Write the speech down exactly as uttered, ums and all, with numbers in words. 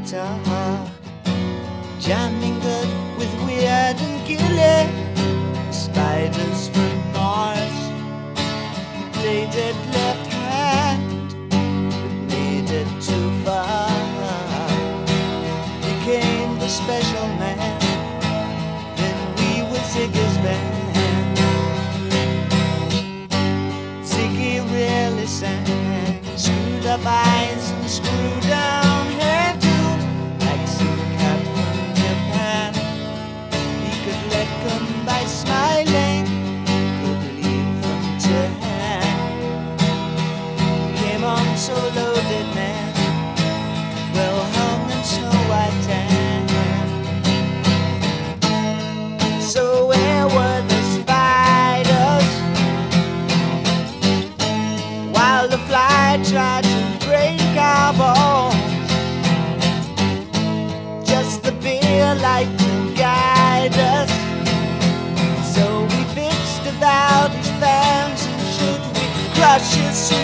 guitar, jamming good with Weird and Gilly, spiders from Mars. He played it left hand, but made it too far. Became the special man, then we were Ziggy's band. Ziggy really sang, screwed up eyes and screwed down hairdo, like some cat from Japan. He could let come by smiling, could leave them to hand. Came on so loaded, man, well hung in snow white tan. So where were the spiders while the fly tried to break our bones? Just the beer light to guide us. So we fixed about his fans, and should we crush his